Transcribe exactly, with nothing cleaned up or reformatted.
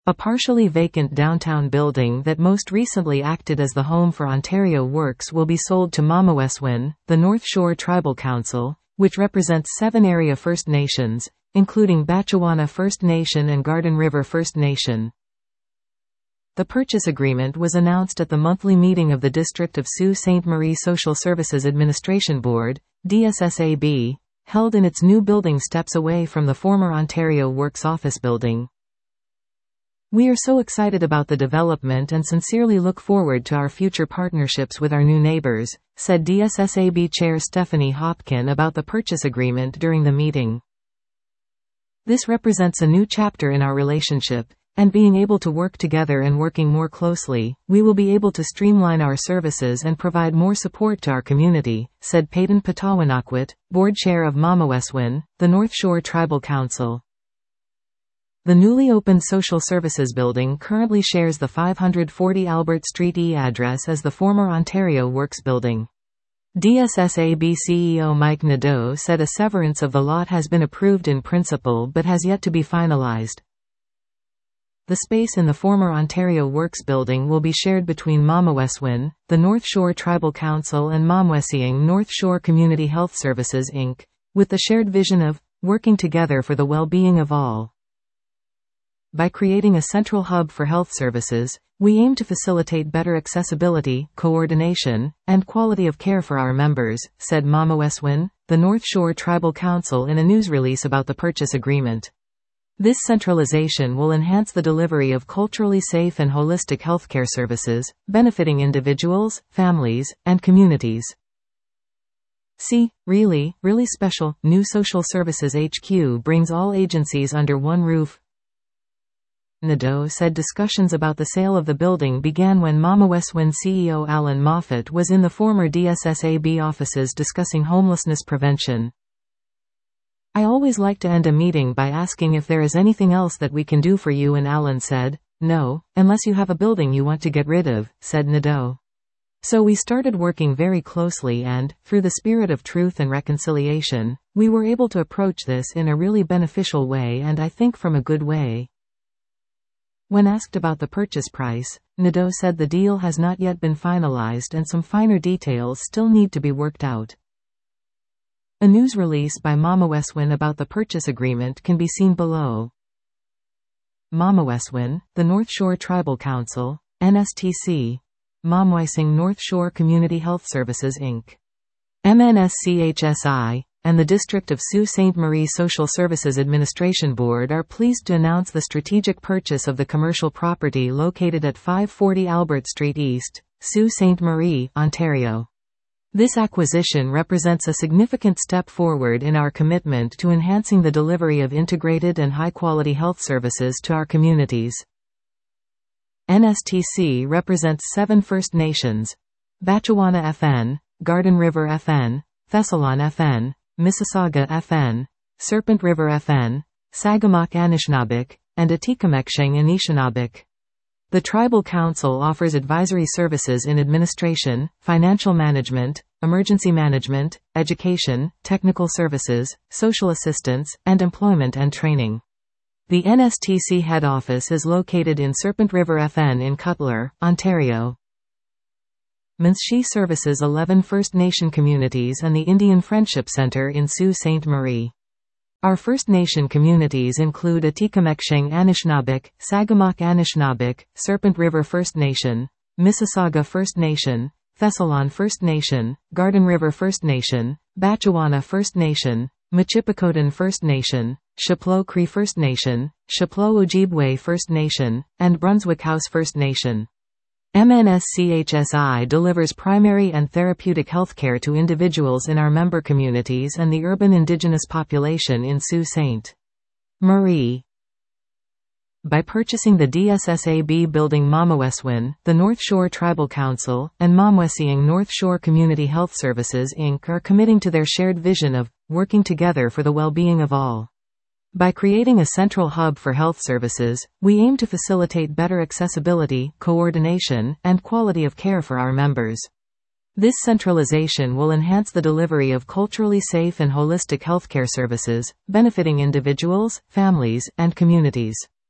A partially vacant downtown building that most recently acted as the home for Ontario Works will be sold to Mamaweswin, the North Shore Tribal Council, which represents seven area First Nations, including Batchewana First Nation and Garden River First Nation. The purchase agreement was announced at the monthly meeting of the District of Sault Ste. Marie Social Services Administration Board, D S S A B, held in its new building steps away from the former Ontario Works office building. "We are so excited about the development and sincerely look forward to our future partnerships with our new neighbors," said D S S A B Chair Stephanie Hopkin about the purchase agreement during the meeting. "This represents a new chapter in our relationship, and being able to work together and working more closely, we will be able to streamline our services and provide more support to our community," said Peyton Patawanakwit, Board Chair of Mamaweswin, the North Shore Tribal Council. The newly opened Social Services Building currently shares the five forty Albert Street E address as the former Ontario Works Building. D S S A B C E O Mike Nadeau said a severance of the lot has been approved in principle but has yet to be finalized. The space in the former Ontario Works Building will be shared between Mamaweswin, the North Shore Tribal Council and Mamwesiang North Shore Community Health Services Incorporated, with the shared vision of working together for the well-being of all. By creating a central hub for health services, we aim to facilitate better accessibility, coordination, and quality of care for our members, said Mamaweswin, the North Shore Tribal Council in a news release about the purchase agreement. This centralization will enhance the delivery of culturally safe and holistic healthcare services, benefiting individuals, families, and communities. See, really, really special, new Social Services H Q brings all agencies under one roof. Nadeau said discussions about the sale of the building began when Mamaweswin C E O Alan Moffat was in the former D S S A B offices discussing homelessness prevention. "I always like to end a meeting by asking if there is anything else that we can do for you, and Alan said, no, unless you have a building you want to get rid of," said Nadeau. "So we started working very closely and, through the spirit of truth and reconciliation, we were able to approach this in a really beneficial way and I think from a good way." When asked about the purchase price, Nadeau said the deal has not yet been finalized and some finer details still need to be worked out. A news release by Mamaweswin about the purchase agreement can be seen below. Mamaweswin, the North Shore Tribal Council, N S T C. Mamwesiang North Shore Community Health Services Incorporated. M N S C H S I, and the District of Sault Ste. Marie Social Services Administration Board are pleased to announce the strategic purchase of the commercial property located at five forty Albert Street East, Sault Ste. Marie, Ontario. This acquisition represents a significant step forward in our commitment to enhancing the delivery of integrated and high-quality health services to our communities. N S T C represents seven First Nations: Batchewana F N, Garden River F N, Thessalon F N, Mississauga F N, Serpent River F N, Sagamok Anishinaabeg, and Atikameksheng Anishinaabe. The Tribal Council offers advisory services in administration, financial management, emergency management, education, technical services, social assistance, and employment and training. The N S T C head office is located in Serpent River F N in Cutler, Ontario. Menschie services eleven First Nation communities and the Indian Friendship Centre in Sault Ste. Marie. Our First Nation communities include Atikameksheng Anishinaabe, Sagamok Anishinaabe, Serpent River First Nation, Mississauga First Nation, Thessalon First Nation, Garden River First Nation, Batchewana First Nation, Michipicoten First Nation, Chapleau Cree First Nation, Chapleau Ojibwe First Nation, and Brunswick House First Nation. M N S C H S I delivers primary and therapeutic healthcare to individuals in our member communities and the urban Indigenous population in Sault Ste. Marie. By purchasing the D S S A B building, Mamaweswin, the North Shore Tribal Council, and Mamwesiang North Shore Community Health Services Incorporated are committing to their shared vision of working together for the well-being of all. By creating a central hub for health services, we aim to facilitate better accessibility, coordination, and quality of care for our members. This centralization will enhance the delivery of culturally safe and holistic healthcare services, benefiting individuals, families, and communities.